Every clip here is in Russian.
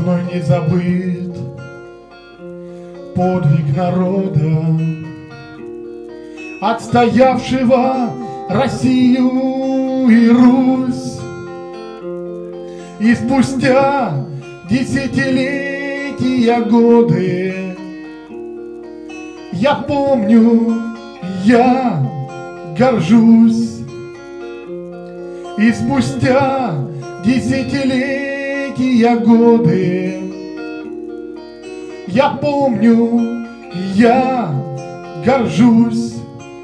Мной не забыт подвиг народа, отстоявшего Россию и Русь. И спустя десятилетия годы я помню, я горжусь. И спустя десятилетия годы я помню, я горжусь.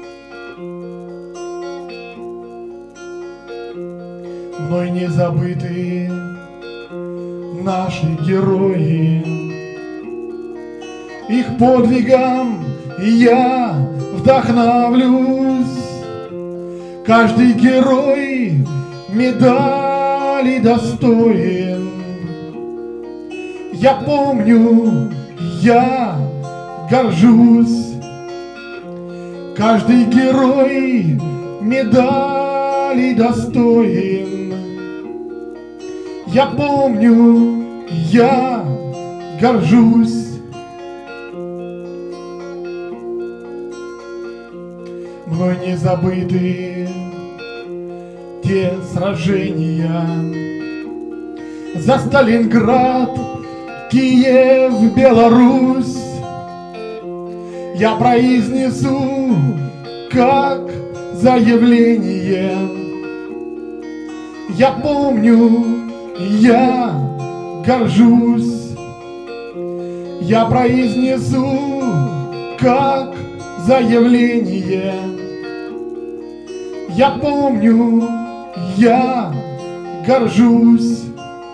Мной не забыты наши герои, их подвигом я вдохновлюсь. Каждый герой медали достоин. Я помню, я горжусь. Каждый герой медали достоин. Я помню, я горжусь. Мной не забыты те сражения за Сталинград, Киев, Беларусь. Я произнесу как заявление. Я помню, я горжусь. Я произнесу как заявление. Я помню, я горжусь.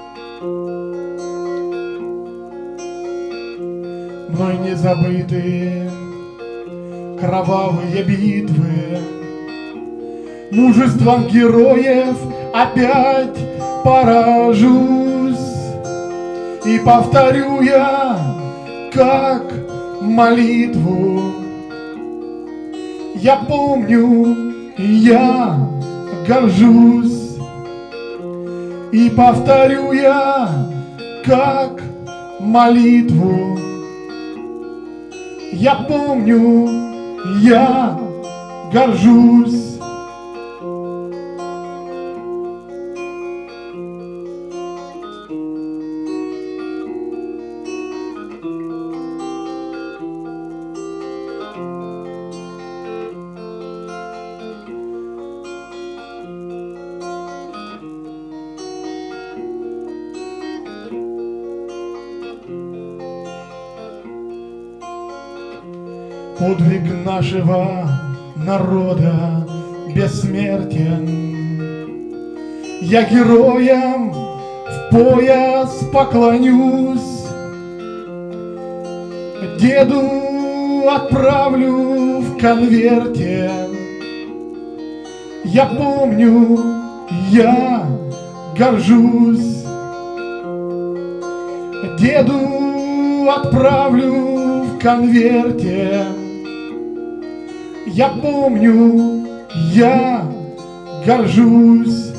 Мной не забыты кровавые битвы. Мужеством героев опять поражусь. И повторю я, как молитву. Я помню, я горжусь. И повторю я, как молитву. Я помню, я горжусь. Подвиг нашего народа бессмертен. Я героям в пояс поклонюсь. Деду отправлю в конверте. Я помню, я горжусь. Деду отправлю в конверте. Я помню, я горжусь.